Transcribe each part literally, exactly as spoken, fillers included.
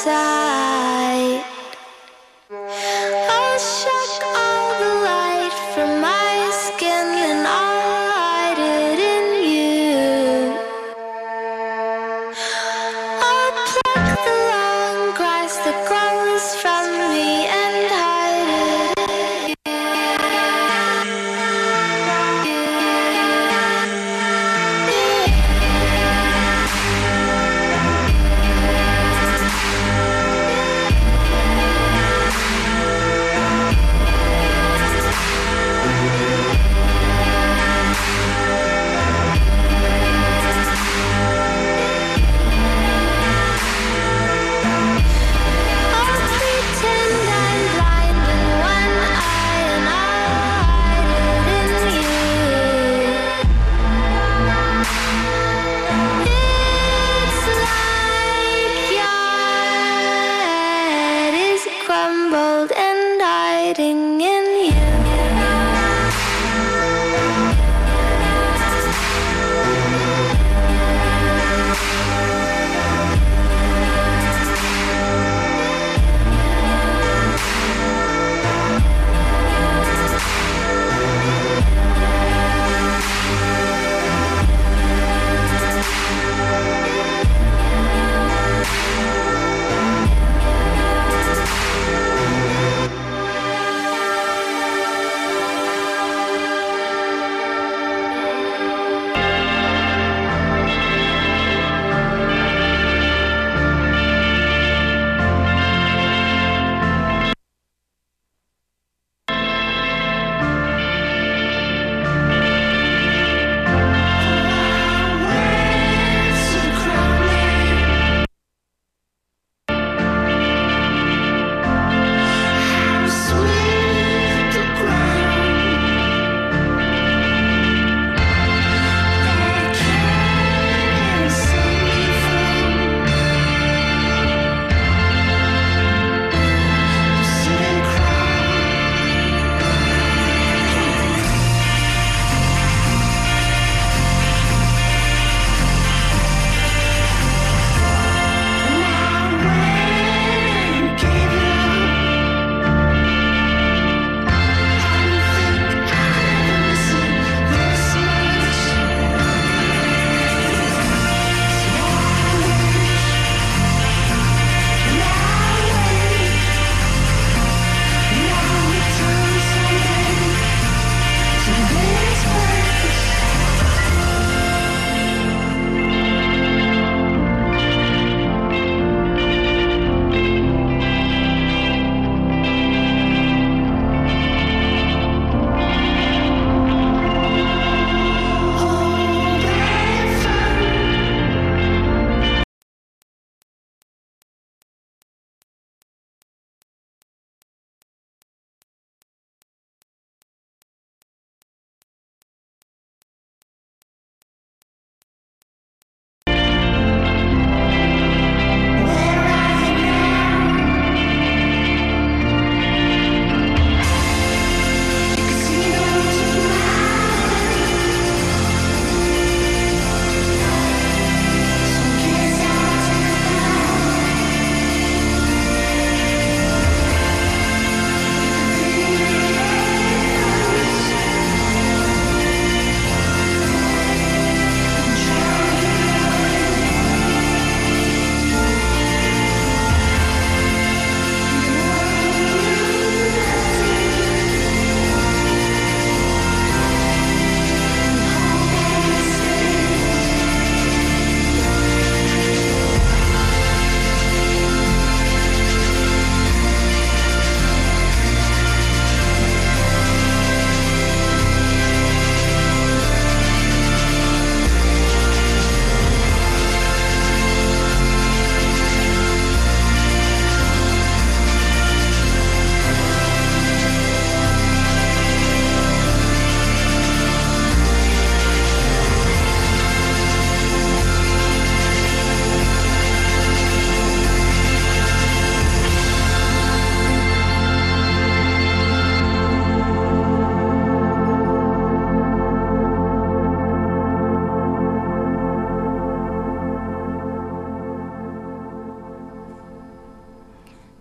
sight. I'll shock all the light from my skin and I'll hide it in you. I'll pluck the long grass that grows from me and hide it in you.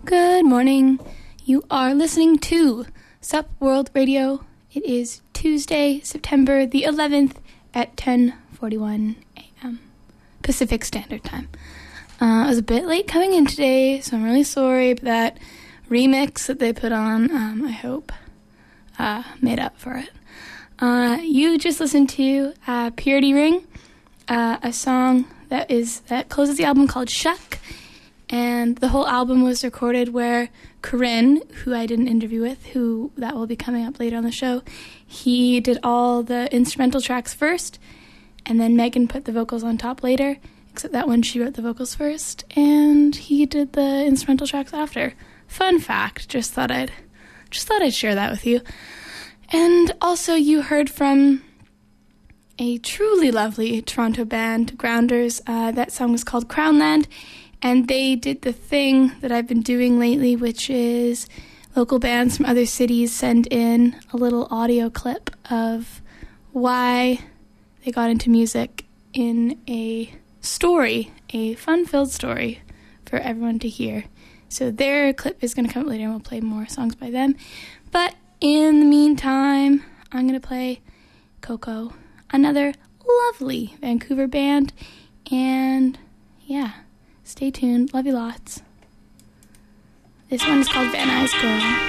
Good morning. You are listening to Sup World Radio. It is Tuesday, September the eleventh at ten forty-one a.m. Pacific Standard Time. Uh, I was a bit late coming in today, so I'm really sorry, but that remix that they put on, um, I hope, uh, made up for it. Uh, you just listened to uh, Purity Ring, uh, a song that is that closes the album called Shuck, and the whole album was recorded where Corinne, who I did an interview with, who that will be coming up later on the show, he did all the instrumental tracks first, and then Megan put the vocals on top later, except that one she wrote the vocals first, and he did the instrumental tracks after. Fun fact, just thought I'd just thought I'd share that with you. And also you heard from a truly lovely Toronto band, Grounders. Uh, that song was called Crownland, and they did the thing that I've been doing lately, which is local bands from other cities send in a little audio clip of why they got into music in a story, a fun-filled story for everyone to hear. So their clip is going to come up later, and we'll play more songs by them. But in the meantime, I'm going to play Coco, another lovely Vancouver band, and yeah, stay tuned. Love you lots. This one is called Van Nuys Girl.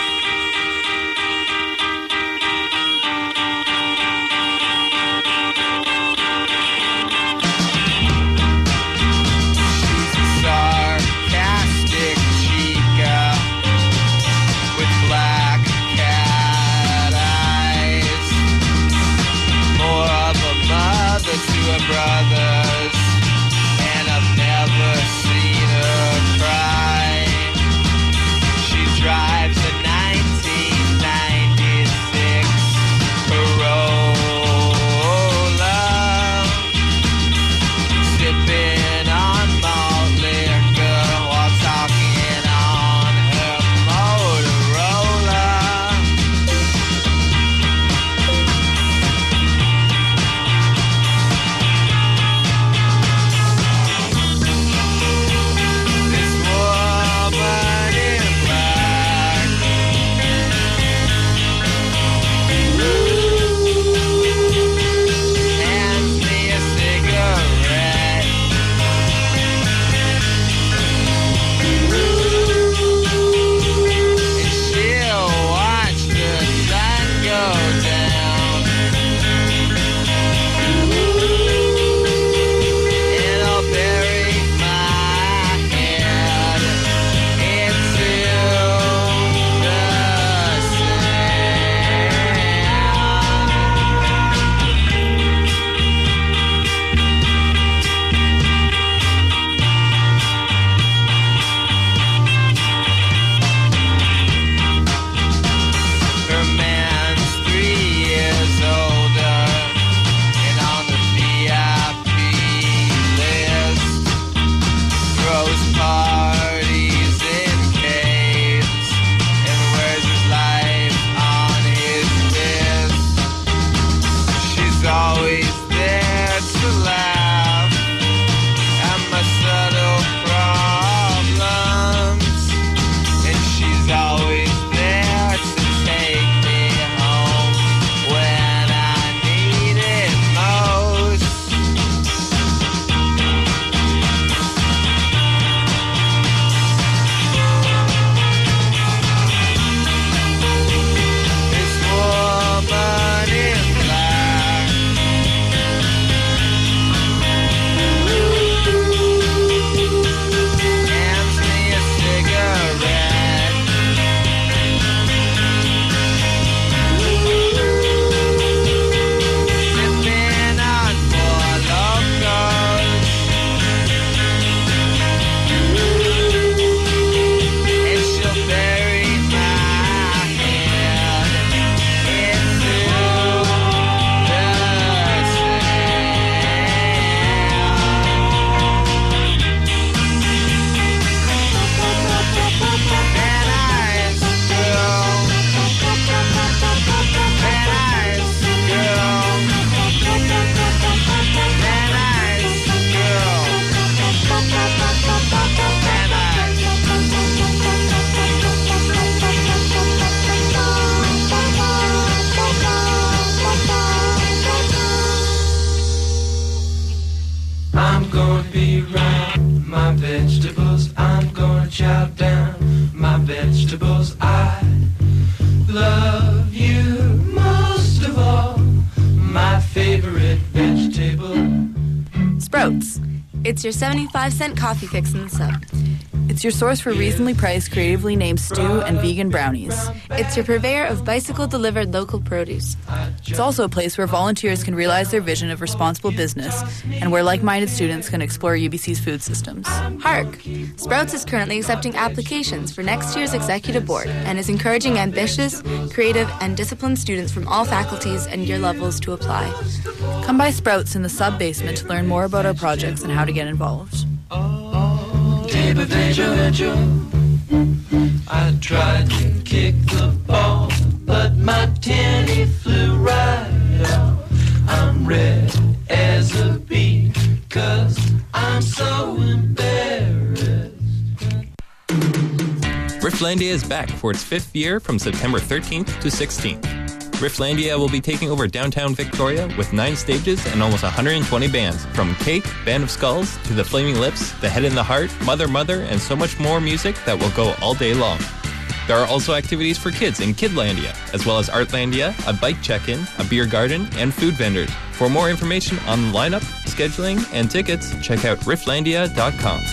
Brothers, and I've never seen her cry. She drives a It's your seventy-five cent coffee fix in the sub. It's your source for reasonably priced, creatively named stew and vegan brownies. It's your purveyor of bicycle-delivered local produce. It's also a place where volunteers can realize their vision of responsible business and where like-minded students can explore U B C's food systems. Hark! Sprouts is currently accepting applications for next year's executive board and is encouraging ambitious, creative, and disciplined students from all faculties and year levels to apply. Come by Sprouts in the sub-basement to learn more about our projects and how to get involved. But Venture, Venture, I tried to kick the ball, but my tenny flew right off. I'm red as a bee, cause I'm so embarrassed. Rifflandia is back for its fifth year from September thirteenth to sixteenth. Rifflandia will be taking over downtown Victoria with nine stages and almost one hundred twenty bands, from Cake, Band of Skulls, to The Flaming Lips, The Head in the Heart, Mother Mother, and so much more music that will go all day long. There are also activities for kids in Kidlandia, as well as Artlandia, a bike check-in, a beer garden, and food vendors. For more information on the lineup, scheduling, and tickets, check out rifflandia dot com.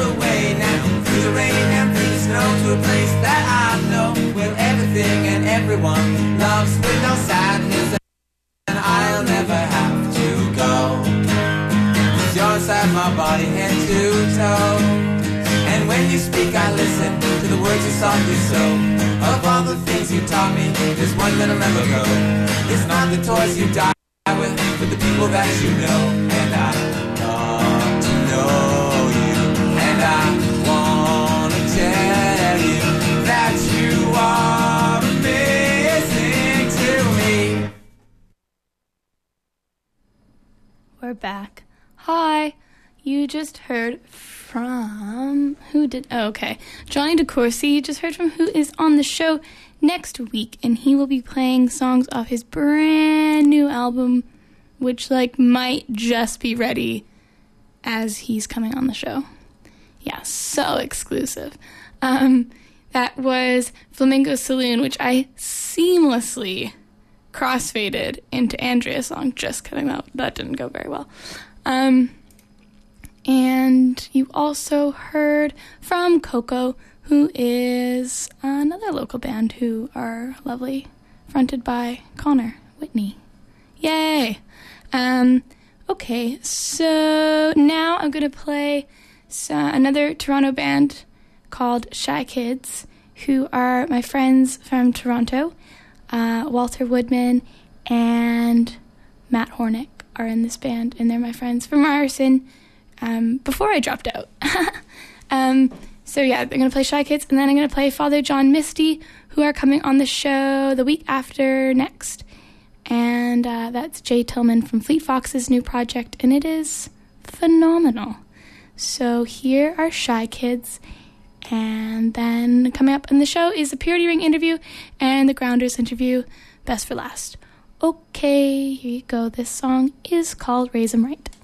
Everything and everything everyone loves with no sadness, and I'll never have to go. 'Cause you're inside my body head to toe. And when you speak I listen to the words you softly sow. Of all the things you taught me, there's one that'll never go. It's not the toys you die with, but the people that you know. And I want to know you, and I want to tell you that you are amazing to me. We're back. Hi. You just heard from... Who did... Oh, okay. Johnny DeCourcy. You just heard from who is on the show next week, and he will be playing songs off his brand new album, which, like, might just be ready as he's coming on the show. Yeah, so exclusive. Um, that was Flamingo Saloon, which I seamlessly crossfaded into Andrea's song. Just kidding, that, that didn't go very well. Um... And you also heard from Coco, who is another local band who are lovely, fronted by Connor Whitney. Yay! Um, okay, so now I'm going to play uh, another Toronto band called Shy Kids, who are my friends from Toronto. Uh, Walter Woodman and Matt Hornick are in this band, and they're my friends from Ryerson. Um, before I dropped out. um, so yeah, they're going to play Shy Kids, and then I'm going to play Father John Misty, who are coming on the show the week after next. And uh, that's Jay Tillman from Fleet Fox's new project, and it is phenomenal. So here are Shy Kids, and then coming up in the show is the Purity Ring interview and the Grounders interview, best for last. Okay, here you go. This song is called Raise 'Em Right.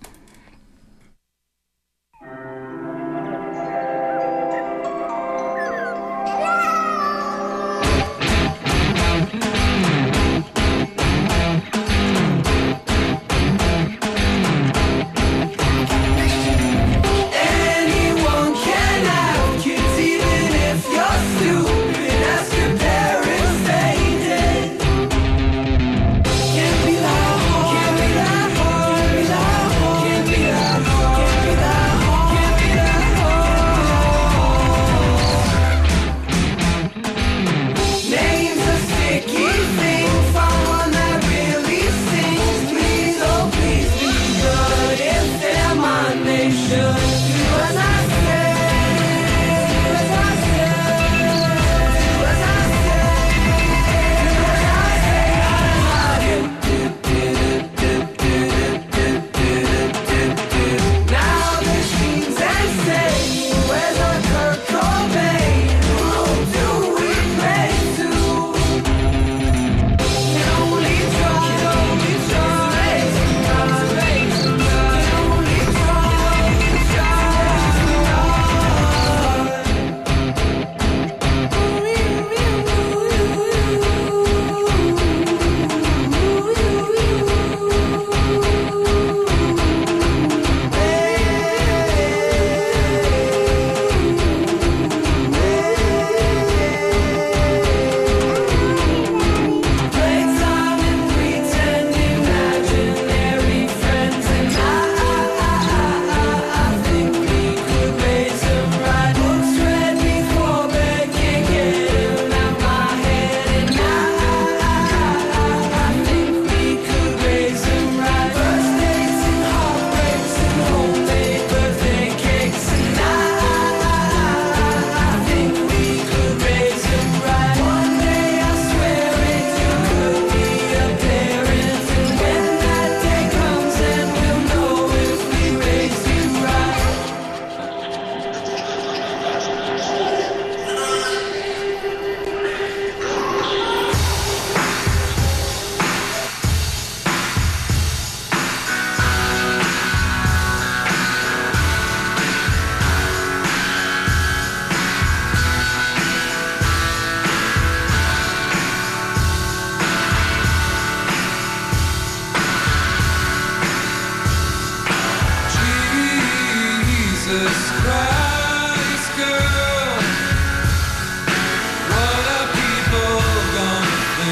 What are people gonna think?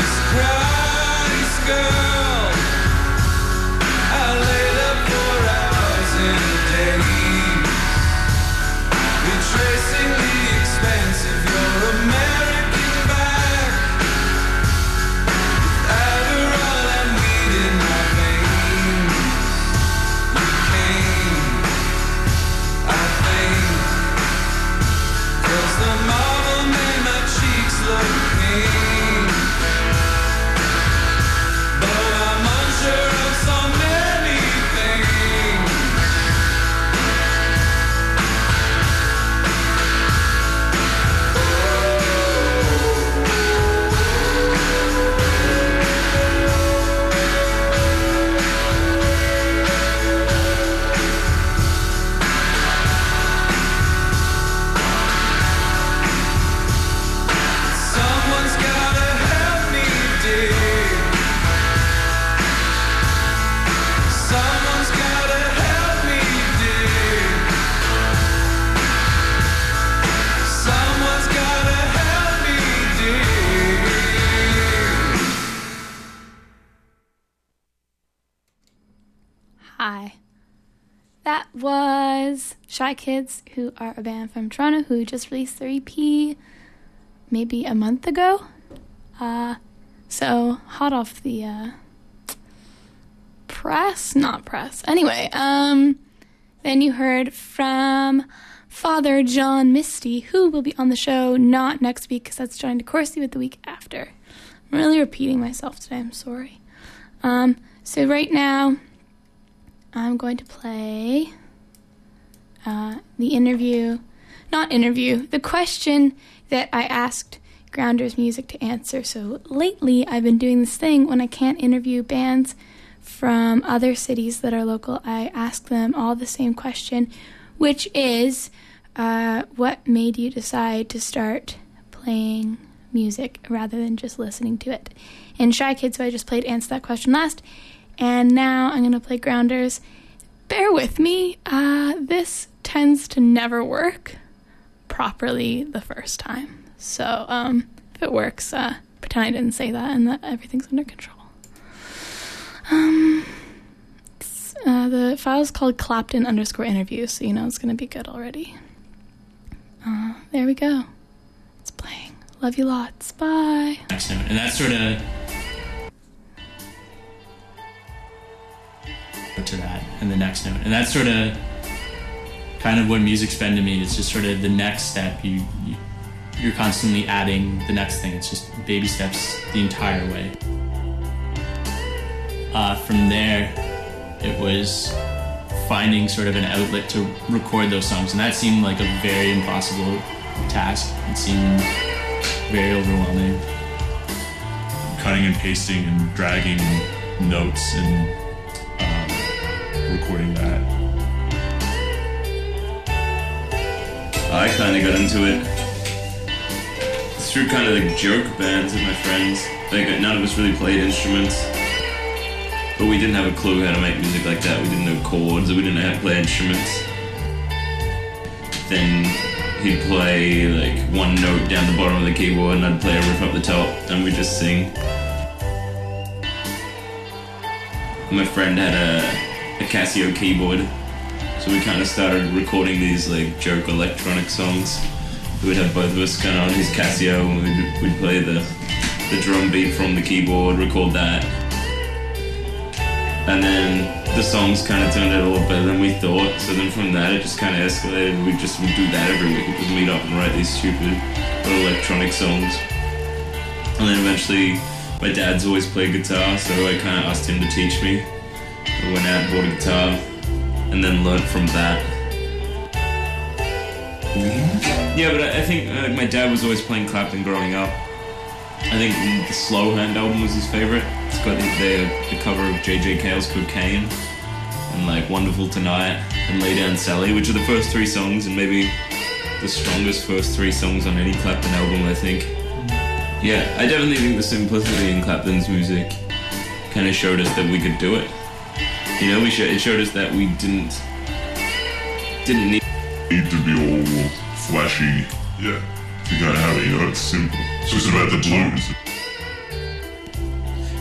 was Christ girl. I laid up for hours and days, retracing the expanse of your American back. With Adderall and weed in my veins, you came, I think, 'cause the marble made my cheeks look pink. But I'm unsure of so many things. Someone's gotta help me dig. Someone's gotta help me dig. Someone's gotta help me dig. Hi. That was Shy Kids, who are a band from Toronto who just released their E P maybe a month ago. Uh, so, hot off the uh, press? Not press. Anyway, um, then you heard from Father John Misty, who will be on the show not next week because that's Johnny DeCourcy, but the week after. I'm really repeating myself today, I'm sorry. Um, so right now, I'm going to play uh, the interview, not interview, the question that I asked Grounders Music to answer. So lately, I've been doing this thing when I can't interview bands from other cities that are local. I ask them all the same question, which is, uh, what made you decide to start playing music rather than just listening to it? And Shy Kids, who I just played, answered that question last. And now I'm going to play Grounders. Bear with me. Uh, this tends to never work properly the first time. So um, if it works, uh, pretend I didn't say that and that everything's under control. Um, it's, uh, the file's called Clapton underscore interview, so you know it's going to be good already. Uh, there we go. It's playing. Love you lots. Bye. Next note. And that's sort of to that and the next note. And that's sort of kind of what music's been to me. It's just sort of the next step. You, you you're constantly adding the next thing. It's just baby steps the entire way. Uh, from there, it was finding sort of an outlet to record those songs, and that seemed like a very impossible task. It seemed very overwhelming. Cutting and pasting and dragging notes and um, recording that. I kind of got into it through kind of like joke bands with my friends. Like none of us really played instruments, but we didn't have a clue how to make music like that. We didn't know chords, or we didn't know how to play instruments. Then he'd play like one note down the bottom of the keyboard, and I'd play a riff up the top, and we'd just sing. My friend had a, a Casio keyboard, so we kind of started recording these like joke electronic songs. We'd have both of us kind of on his Casio, and we'd, we'd play the, the drum beat from the keyboard, record that. And then the songs kind of turned out a lot better than we thought, so then from that it just kind of escalated. We just would do that every week. We'd just meet up and write these stupid little electronic songs. And then eventually my dad's always played guitar, so I kind of asked him to teach me. I went out and bought a guitar, and then learned from that. Yeah, but I think uh, my dad was always playing Clapton growing up. I think the Slow Hand album was his favorite. It's got the, the, the cover of J J Cale's Cocaine, and like Wonderful Tonight, and Lay Down Sally, which are the first three songs, and maybe the strongest first three songs on any Clapton album, I think. Yeah, I definitely think the simplicity in Clapton's music kind of showed us that we could do it. You know, we sh- it showed us that we didn't didn't need need to be all flashy. Yeah, you gotta have it. You know, it's simple. It's just about the blues.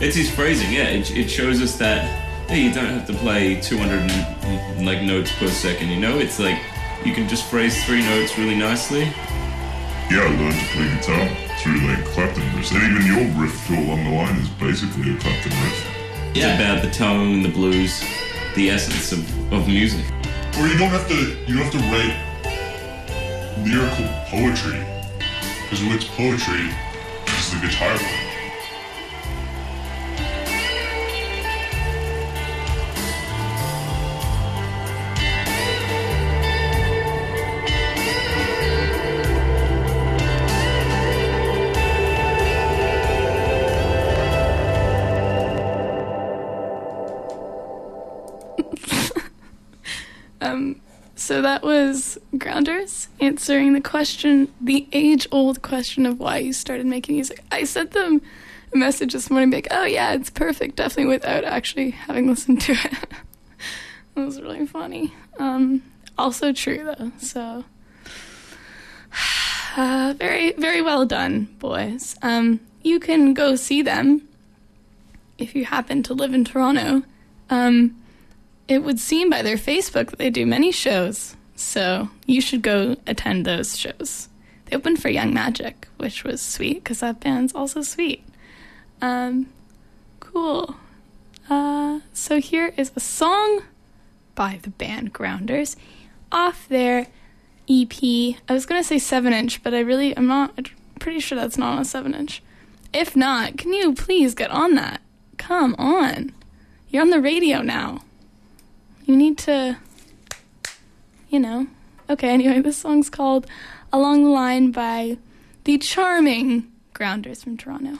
It's his phrasing, yeah. It, it shows us that, hey, you don't have to play two hundred like notes per second, you know? It's like, you can just phrase three notes really nicely. Yeah, I learned to play guitar through like Clapton riffs. And even your riff to Along the Line is basically a Clapton riff. It's yeah. about the tone, the blues, the essence of, of music. Or you don't have to you don't have to write lyrical poetry. Because what's poetry is the guitar part. Um, so that was Grounders answering the question, the age-old question of why you started making music. I sent them a message this morning, like, oh yeah, it's perfect, definitely, without actually having listened to it. It was really funny. Um, also true, though, so... Uh, very, very well done, boys. Um, you can go see them if you happen to live in Toronto. Um... It would seem by their Facebook that they do many shows, so you should go attend those shows. They opened for Young Magic, which was sweet, because that band's also sweet. Um, cool. Uh, so here is a song by the band Grounders off their E P. I was going to say seven inch, but I really, I'm not, I'm pretty sure that's not on a seven inch. If not, can you please get on that? Come on. You're on the radio now. You need to, you know. Okay, anyway, this song's called Along the Line by the charming Grounders from Toronto.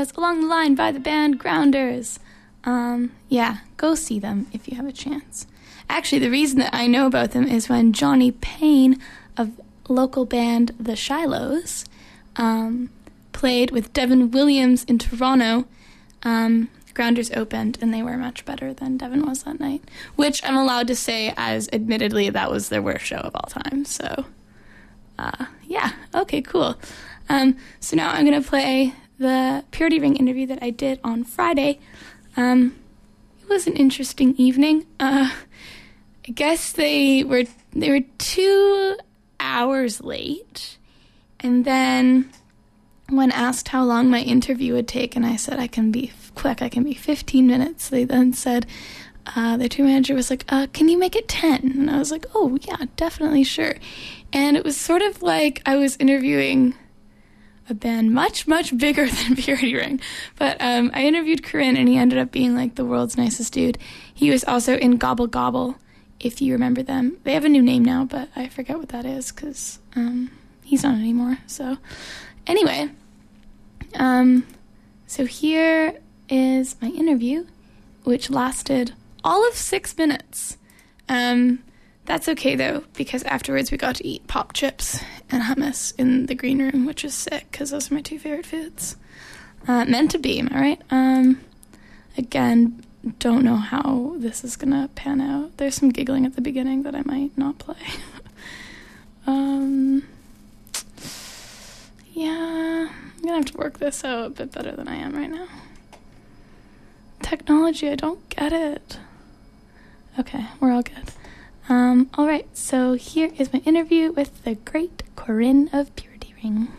was Along the Line by the band Grounders. Um, yeah, go see them if you have a chance. Actually, the reason that I know about them is when Johnny Payne of local band The Shilohs um, played with Devin Williams in Toronto. Um, Grounders opened, and they were much better than Devin was that night, which I'm allowed to say as admittedly that was their worst show of all time. So, uh, yeah, okay, cool. Um, so now I'm going to play the Purity Ring interview that I did on Friday. Um, it was an interesting evening. Uh, I guess they were they were two hours late, and then when asked how long my interview would take, and I said I can be quick, I can be fifteen minutes, they then said, uh, the tour manager was like, uh, can you make it ten? And I was like, oh, yeah, definitely, sure. And it was sort of like I was interviewing a band much, much bigger than Purity Ring. But um, I interviewed Corinne, and he ended up being like the world's nicest dude. He was also in Gobble Gobble, if you remember them. They have a new name now, but I forget what that is because um, he's not anymore. So anyway, um, so here is my interview, which lasted all of six minutes. Um, that's okay, though, because afterwards we got to eat pop chips and hummus in the green room, which is sick, because those are my two favorite foods. Uh, meant to be, am I right? Um, again, don't know how this is going to pan out. There's some giggling at the beginning that I might not play. um, yeah, I'm going to have to work this out a bit better than I am right now. Technology, I don't get it. Okay, we're all good. Um, all right, so here is my interview with the great Corinne of Purity Ring.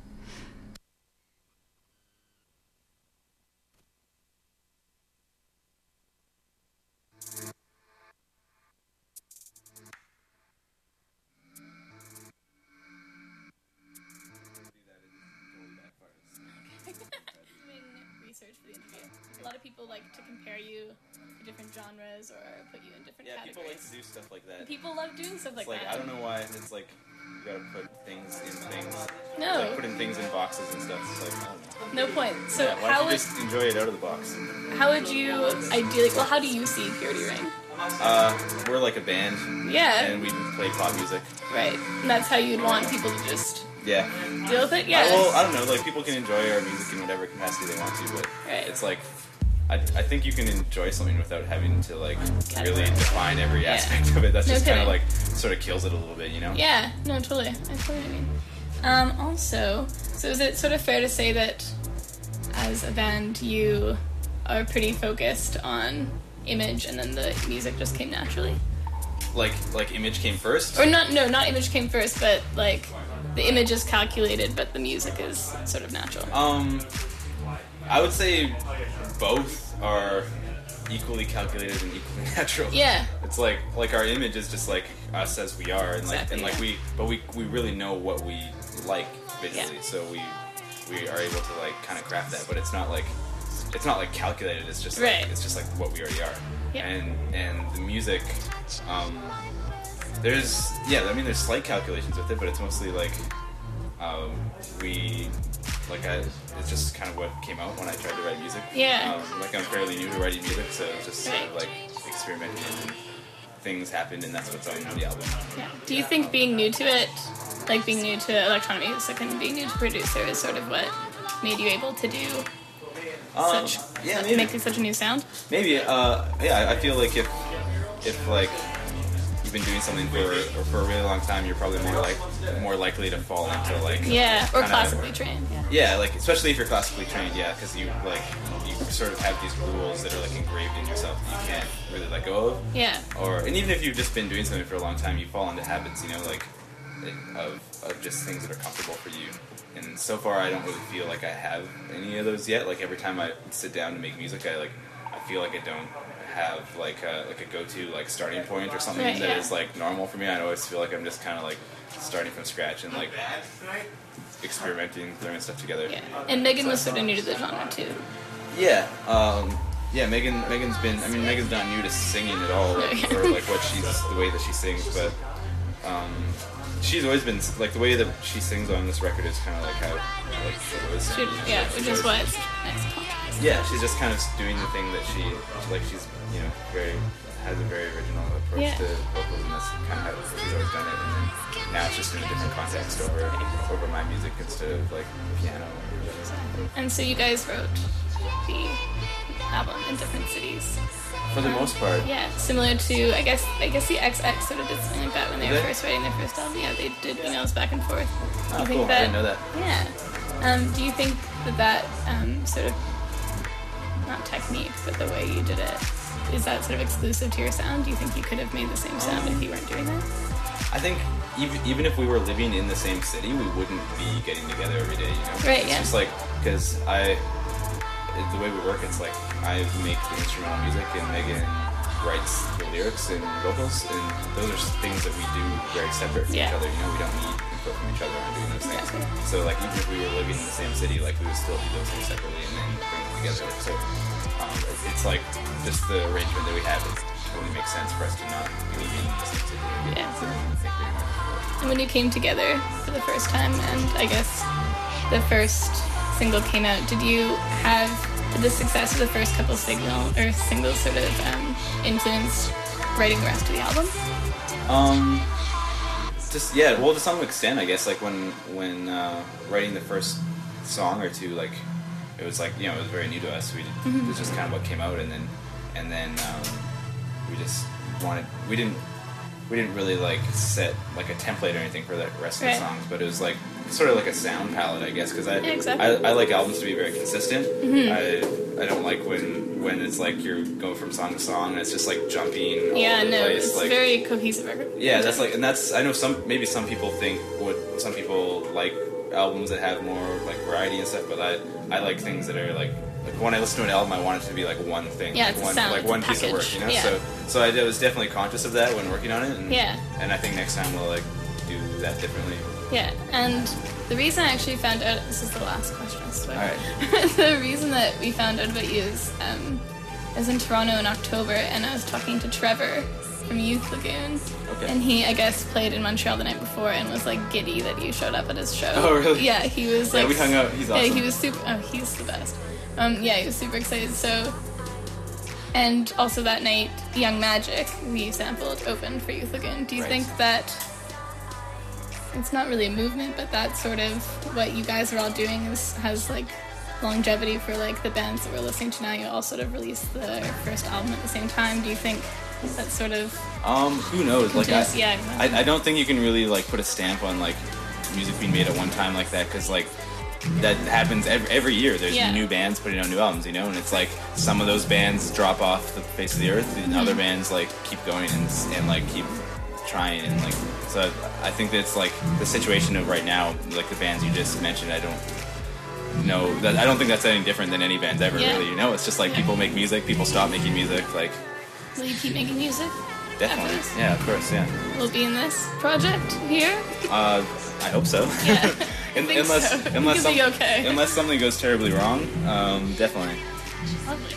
Research for the interview. A lot of people like to compare you to different genres or put you in different yeah, categories. people like to do stuff like that. People love doing stuff like, it's like that. I don't know why it's like you gotta put things in things. No. Like putting things in boxes and stuff. It's like I don't know. No point. So yeah, why how don't you would just enjoy it out of the box? how would you ideally? Well, how do you see Purity Ring? Uh, we're like a band. Yeah. And we play pop music. Right. And that's how you'd want people to just Yeah. deal with it. Yeah. Uh, well, I don't know. Like people can enjoy our music in whatever capacity they want to, but right. it's like. I, I think you can enjoy something without having to like really define every aspect yeah. of it. That's no just kind of kidding. like sort of kills it a little bit, you know? Yeah, no, totally. I totally mean. Um, also, so is it sort of fair to say that as a band you are pretty focused on image and then the music just came naturally? Like like image came first? Or not? No, not image came first, but like the image is calculated, but the music is sort of natural. Um, I would say both are equally calculated and equally natural. Yeah. It's like like our image is just like us as we are, and exactly, like and like yeah. we, but we we really know what we like visually, yeah. so we we are able to like kind of craft that. But it's not like it's not like calculated. It's just like, right. it's just like what we already are. Yeah. And and the music, um, there's yeah, I mean there's slight calculations with it, but it's mostly like um, we. Like I, it's just kind of what came out when I tried to write music. Yeah. Um, like I'm fairly new to writing music, so it's just sort right. of like experimenting and things happened, and that's what's on the album. Yeah. Do you think being new to it, like being new to electronic music and being new to producer, is sort of what made you able to do um, such, yeah, such maybe. make such a new sound? Maybe. Uh, yeah, I feel like if if like you've been doing something for or for a really long time, you're probably more like more likely to fall into like yeah, or kinda, classically trained. Yeah. Yeah, like especially if you're classically trained, yeah, because you like you sort of have these rules that are like engraved in yourself that you can't really let go of. Yeah. Or and even if you've just been doing something for a long time, you fall into habits, you know, like of of just things that are comfortable for you. And so far, I don't really feel like I have any of those yet. Like every time I sit down to make music, I like I feel like I don't have like a like a go-to like starting point or something right, that yeah. is like normal for me. I always feel like I'm just kind of like starting from scratch and like experimenting, throwing stuff together. Yeah. And Megan was sort of new to the genre too. Yeah, um, yeah. Megan, Megan's been. I mean, Megan's not new to singing at all, like, or like what she's the way that she sings. But um, she's always been like the way that she sings on this record is kind of like how like she always Should, sings. yeah, Like, which she's is always- what nice contrast. Yeah, she's just kind of doing the thing that she like. She's you know very has a very original approach Yeah. to vocals, and that's kind of how she's always done it. And then now it's just in a different context over over my music instead of like piano. And so you guys wrote the album in different cities. For the most part. Yeah, similar to I guess I guess the X X sort of did something like that when they Did were they? first writing their first album. Yeah, they did emails back and forth. Do Oh, you think cool. I that, didn't know that. Yeah. Um, do you think that that um, sort of not technique, but the way you did it, is that sort of exclusive to your sound? Do you think you could have made the same sound Um, if you weren't doing that? I think even, even if we were living in the same city, we wouldn't be getting together every day, you know? Right, It's yeah. just like, because I, it, the way we work, it's like I make the instrumental music and Megan writes the lyrics and vocals, and those are things that we do very separate from Yeah. each other, you know? We don't need input from each other on doing those things. Exactly. So like, even if we were living in the same city, like we would still do those things separately and then bring them together. So um, it- it's like, just the arrangement that we have, it totally makes sense for us to not be living in the same city. and get Yeah. to think we might- And when you came together for the first time, and I guess the first single came out, did you have did the success of the first couple signal or singles sort of um, influence writing the rest of the album? Um, just yeah, well, to some extent, I guess. Like when when uh, writing the first song or two, like it was like you know it was very new to us. We did, Mhm. it was just kind of what came out, and then and then um, we just wanted we didn't we didn't really like set like a template or anything for the rest of Right. the songs, but it was like sort of like a sound palette, I guess, because I, Yeah, exactly. I I like albums to be very consistent. Mhm. I I don't like when when it's like you're going from song to song and it's just like jumping all Yeah, over the no, place. it's like, very cohesive record. yeah, that's like, and that's I know some maybe some people think what some people like albums that have more like variety and stuff, but I I like things that are like like when I listen to an album, I want it to be like one thing, Yeah, like it's a one sound, like it's a one piece of work, package, you know. yeah. So so I was definitely conscious of that when working on it, and Yeah. and I think next time we'll like do that differently. Yeah, and the reason I actually found out this is the last question. I swear. All right. The reason that we found out about you is um, I was in Toronto in October, and I was talking to Trevor from Youth Lagoon, Okay. and he I guess played in Montreal the night before and was like giddy that you showed up at his show. Oh, really? Yeah, he was Yeah, like we hung out. He's Yeah, awesome. he was super. Oh, he's the best. Um, yeah, he was super excited. So. And also that night, Young Magic, who you sampled, opened for Youth Lagoon. Do you Right. think that it's not really a movement, but that's sort of what you guys are all doing is has like longevity for like the bands that we're listening to now? You all sort of released the first album at the same time. Do you think that's sort of Um, who knows? Like I, Continuous- yeah, I, I don't think you can really like put a stamp on like music being made at one time like that, because like that happens every, every year. There's Yeah. new bands putting out new albums, you know, and it's like some of those bands drop off the face of the earth, and Mhm. other bands like keep going and and like keep trying, and like so I think that's like the situation of right now, like the bands you just mentioned. I don't know that I don't think that's any different than any bands ever, Yeah. really. You know, it's just like people make music, people stop making music, like will you keep making music? definitely, After this? yeah, of course, yeah. Will be in this project here? Uh, I hope so. Yeah. Un- think unless so. unless You'll be some- okay. unless something goes terribly wrong, um, definitely. Lovely.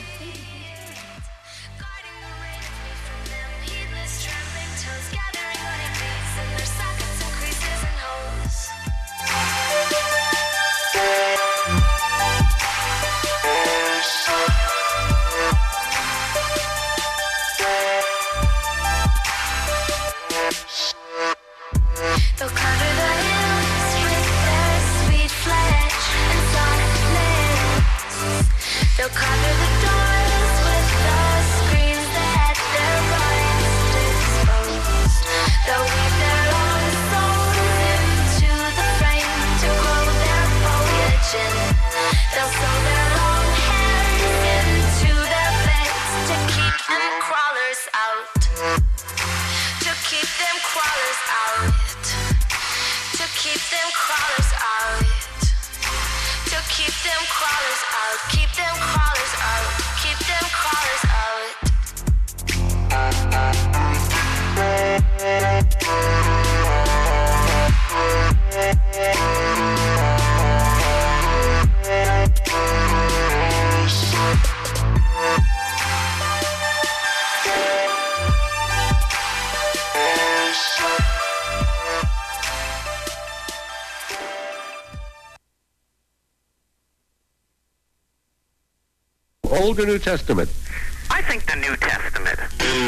They'll cover the hills with their sweet flesh and soft lips. They'll cover the doors with the screens that their bodies exposed. They'll weave their own souls into the frame to grow their foliage in. They'll sew their long hairs into their beds to keep them crawlers out. To keep them crawlers out. To keep them crawlers out. To keep them crawlers out. Keep them crawlers Old or New Testament? I think the New Testament.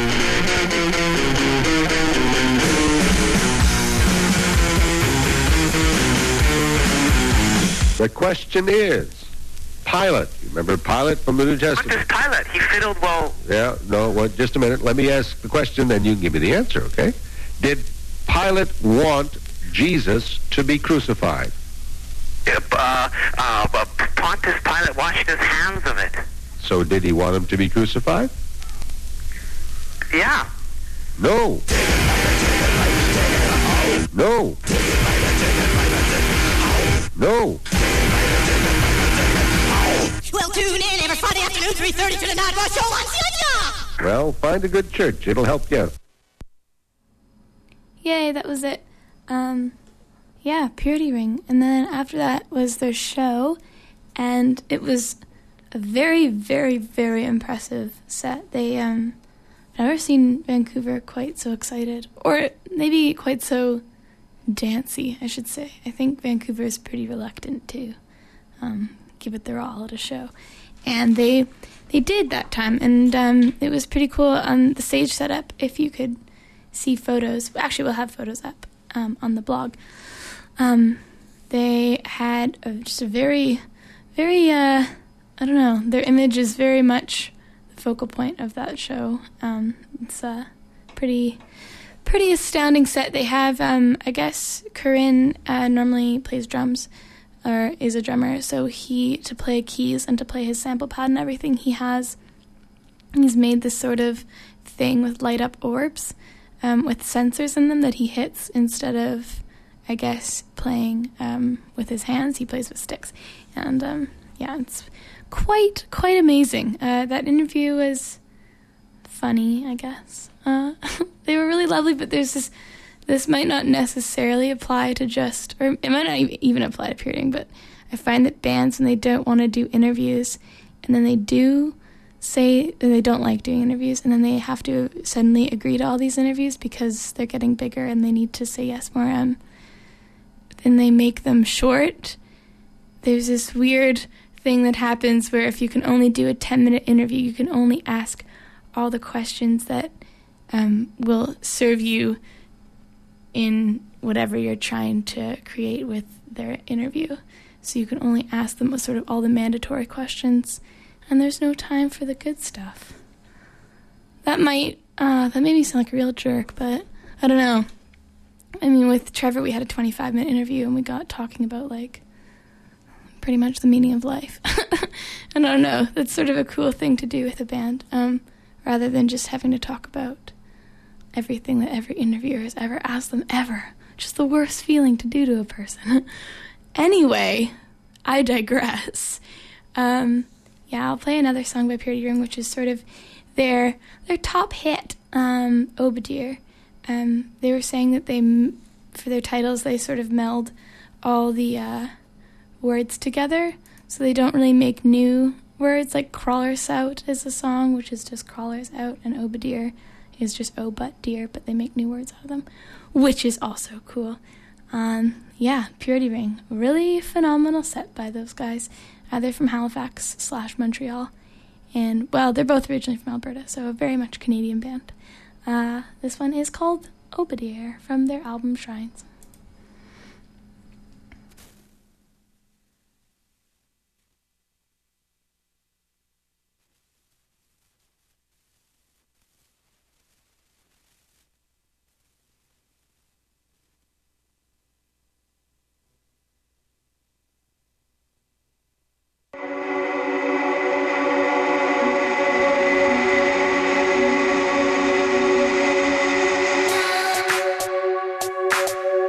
The question is, Pilate. You remember Pilate from the New Testament? What does Pilate? He fiddled well. Yeah, no, well, just a minute. Let me ask the question, then you can give me the answer, okay? Did Pilate want Jesus to be crucified? Uh, uh, but Pontius Pilate washed his hands of it. So did he want him to be crucified? Yeah. No. No. No. Well, tune in every Friday afternoon, three thirty to the Night Rush Show on C N N. Well, find a good church. It'll help you. Yay, that was it. Um, yeah, Purity Ring. And then after that was their show, and it was a very, very, very impressive set. They, um, I've never seen Vancouver quite so excited, or maybe quite so dancey, I should say. I think Vancouver is pretty reluctant to um, give it their all at a show. And they they did that time, and um, it was pretty cool on the stage setup. If you could see photos, actually we'll have photos up um, on the blog. Um, they had a, just a very, very, uh, I don't know, their image is very much the focal point of that show. Um, it's a pretty, pretty astounding set. They have, um, I guess, Corinne uh, normally plays drums, or is a drummer, so he, to play keys and to play his sample pad and everything, he has, he's made this sort of thing with light up orbs, um, with sensors in them that he hits instead of, I guess, playing um, with his hands. He plays with sticks. And, um, yeah, it's quite, quite amazing. Uh, that interview was funny, I guess. Uh, they were really lovely, but there's this, this might not necessarily apply to just, or it might not even apply to Purity, but I find that bands, when they don't want to do interviews, and then they do say that they don't like doing interviews, and then they have to suddenly agree to all these interviews because they're getting bigger and they need to say yes more, um, then they make them short. There's this weird thing that happens where if you can only do a ten-minute interview, you can only ask all the questions that um, will serve you in whatever you're trying to create with their interview. So you can only ask them sort of all the mandatory questions, and there's no time for the good stuff. That might, uh, that made me sound like a real jerk, but I don't know. I mean, with Trevor, we had a twenty-five minute interview, and we got talking about, like, pretty much the meaning of life. And I don't know, that's sort of a cool thing to do with a band, um, rather than just having to talk about everything that every interviewer has ever asked them ever. Just the worst feeling to do to a person. Anyway, I digress. Um, yeah, I'll play another song by Purity Ring, which is sort of their their top hit, um, Obadiah. Um, they were saying that they, for their titles, they sort of meld all the uh, words together, so they don't really make new words, like Crawlers Out is a song, which is just Crawlers Out, and Obadiah is just Oh But Dear, but they make new words out of them, which is also cool. Um, yeah, Purity Ring, really phenomenal set by those guys. Uh, they're from Halifax slash Montreal, and, well, they're both originally from Alberta, so a very much Canadian band. Uh, this one is called Obadiah from their album Shrines. Thank you.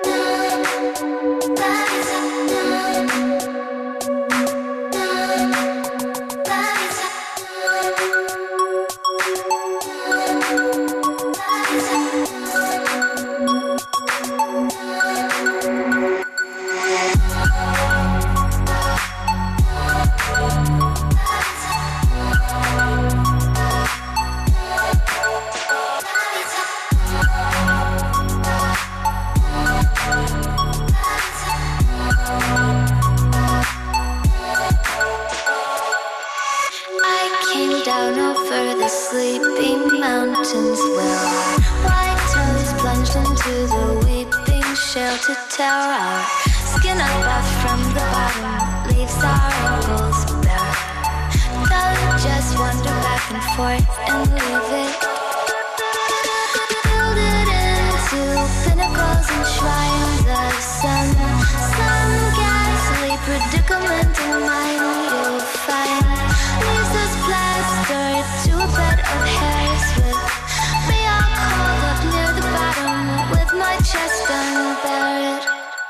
came down over the sleepy mountains where our white toes plunged into the weeping shale to tear our skin up off from the bottom, leaves our ankles bare. Don't just wander back and forth and leave it. Build it into pinnacles and shrines of some, some ghastly predicament in mind you'll find. Leaves us plastered to a bed of hairs with me all curled up near the bottom with my chest unbared.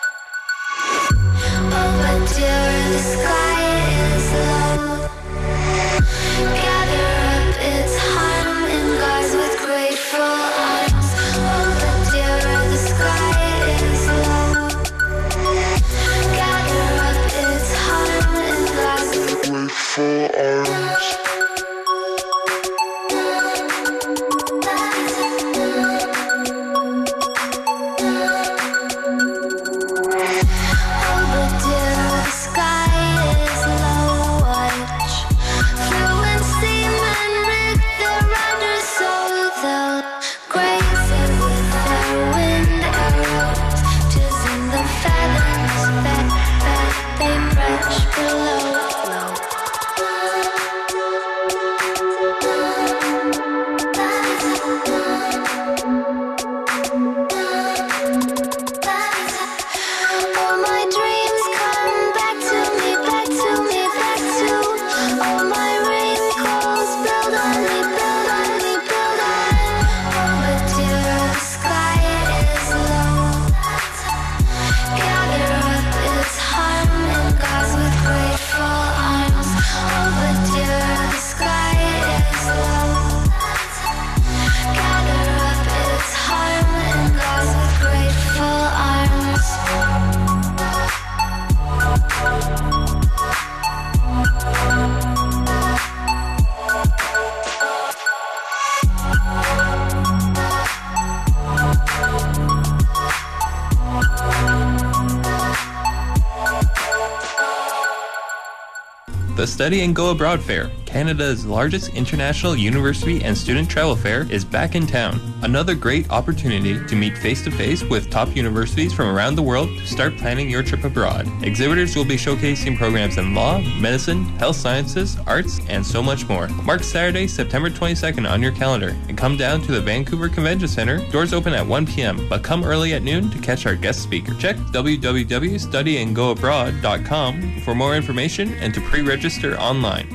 Oh, but dear, the sky is low. Gather up its harm in guards with grateful arms. Oh, but dear, the sky is low. Gather up its harm in guards with grateful arms. The Study and Go Abroad Fair, Canada's largest international university and student travel fair, is back in town. Another great opportunity to meet face-to-face with top universities from around the world to start planning your trip abroad. Exhibitors will be showcasing programs in law, medicine, health sciences, arts, and so much more. Mark Saturday, September twenty-second on your calendar and come down to the Vancouver Convention Centre. Doors open at one p.m., but come early at noon to catch our guest speaker. Check w w w dot study and go abroad dot com for more information and to pre-register online.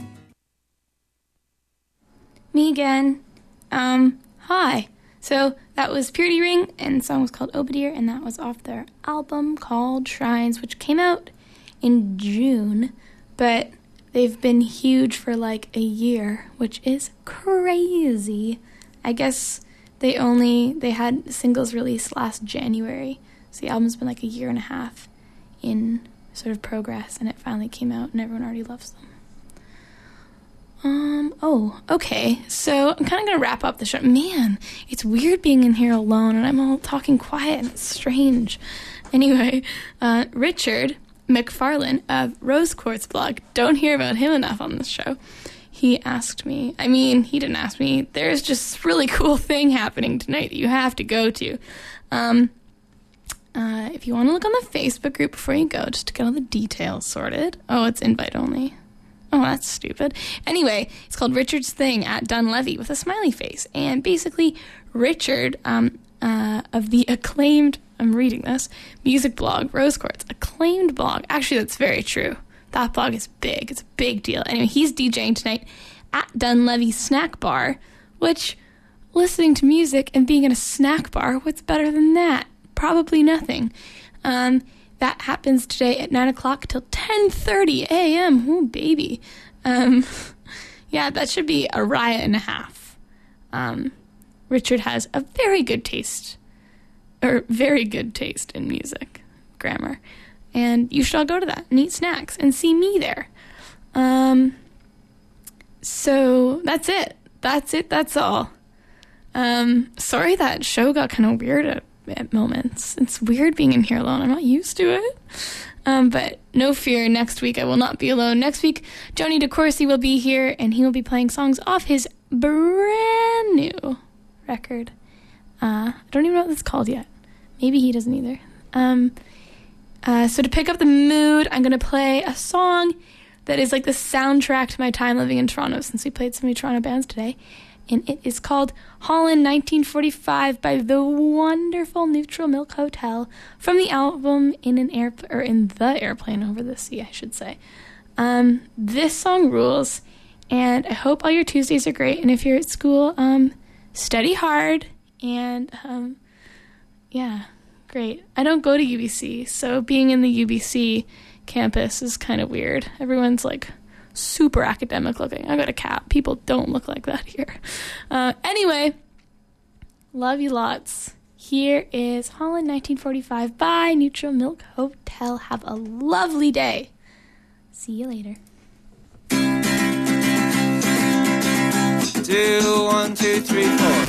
Me again. Um, hi. So that was Purity Ring, and the song was called Obadiah, and that was off their album called Shrines, which came out in June, but they've been huge for like a year, which is crazy. I guess they only, they had singles released last January, so the album's been like a year and a half in sort of progress, and it finally came out, and everyone already loves them. Um, oh, okay, so I'm kind of going to wrap up the show. Man, it's weird being in here alone, and I'm all talking quiet, and it's strange. Anyway, uh, Richard McFarlane of Rose Quartz blog, don't hear about him enough on this show. He asked me, I mean, he didn't ask me, there's just this really cool thing happening tonight that you have to go to. Um, uh, if you want to look on the Facebook group before you go, just to get all the details sorted. Oh, it's invite only. Oh, that's stupid. Anyway, it's called Richard's Thing at Dunleavy with a smiley face. And basically, Richard, um, uh, of the acclaimed, I'm reading this, music blog, Rose Quartz, acclaimed blog. Actually, that's very true. That blog is big. It's a big deal. Anyway, he's DJing tonight at Dunleavy Snack Bar, which, listening to music and being in a snack bar, what's better than that? Probably nothing. Um... That happens today at nine o'clock till ten thirty a.m. Oh, baby. Um, yeah, that should be a riot and a half. Um, Richard has a very good taste, or very good taste in music, grammar. And you should all go to that and eat snacks and see me there. Um, so that's it. That's it. That's all. Um, sorry that show got kind of weird at at moments. It's weird being in here alone. I'm not used to it. Um, but no fear, next week I will not be alone. Next week, Joni DeCourcy will be here, and he will be playing songs off his brand new record. Uh, I don't even know what it's called yet. Maybe he doesn't either. Um, uh, so to pick up the mood, I'm going to play a song that is like the soundtrack to my time living in Toronto, since we played so many Toronto bands today. And it is called Holland nineteen forty-five by the wonderful Neutral Milk Hotel from the album In an Air or in the Airplane Over the Sea, I should say. Um, this song rules, and I hope all your Tuesdays are great. And if you're at school, um, study hard. And um, yeah, great. I don't go to U B C, so being in the U B C campus is kind of weird. Everyone's like super academic looking. I got a cap. People don't look like that here. Uh, anyway, love you lots. Here is Holland nineteen forty-five by Neutral Milk Hotel. Have a lovely day. See you later. Two, one, two, three, four.